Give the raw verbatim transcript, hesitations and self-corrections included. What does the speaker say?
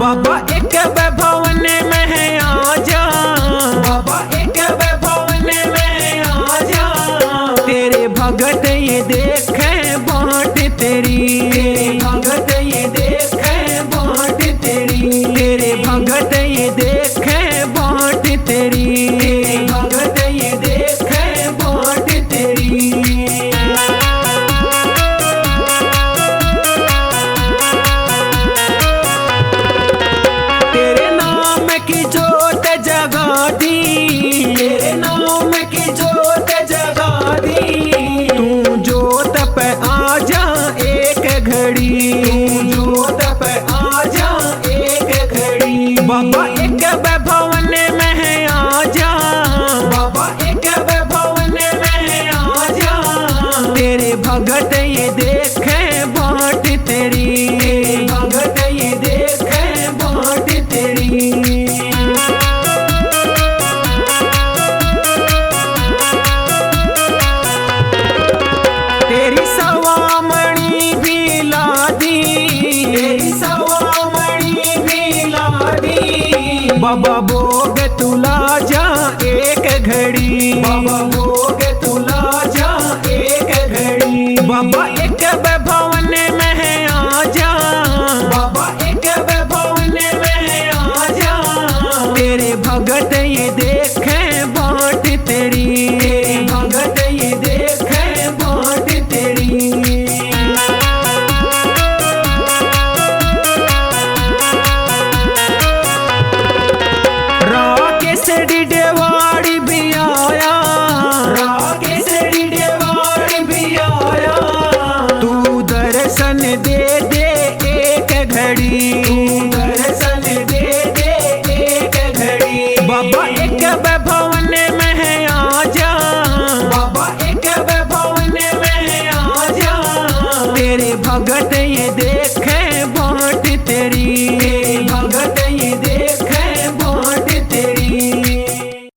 बाबा एक भवन में है आजा, बाबा एक भवन में आजा। तेरे भगत ये देखे बाट तेरी, तेरे भगत ये देखे बाट तेरी, तेरे भगत ये देखे बाट तेरी, तेरे भगत ये देखे बाट तेरी। तेरे नाम की जोत जगा दी, तेरे नाम की जोत जगा दी। तू जोत पे आजा एक घड़ी, तू जोत पे आजा एक घड़ी। बाबा एक भवन में है आजा, बाबा एक भवन में है आजा। तेरे भगत ये देखे बाट तेरी, तेरे भगत ये देखे बाट तेरी। तेरी सवामणि भी ला दी, तेरी सवामणि भी ला दी। बाबा भोग तुला जा एक घड़ी, बाबा भोग तुला जा एक घड़ी। बाबा एक भवन में है आजा, बाबा एक भवन में है आजा। तेरे भगत ये देखे बाट तेरी, तेरे भगत ये देखे बाट तेरी। राकेश डिडेवाड़ी भी आया, राकेश डिडेवाड़ी भी आया। तू दर्शन दे दे एक घड़ी, तू दर्शन दे दे एक घड़ी। बाबा एक भवन में है आजा, बाबा एक भवन में है आजा। तेरे भगत ये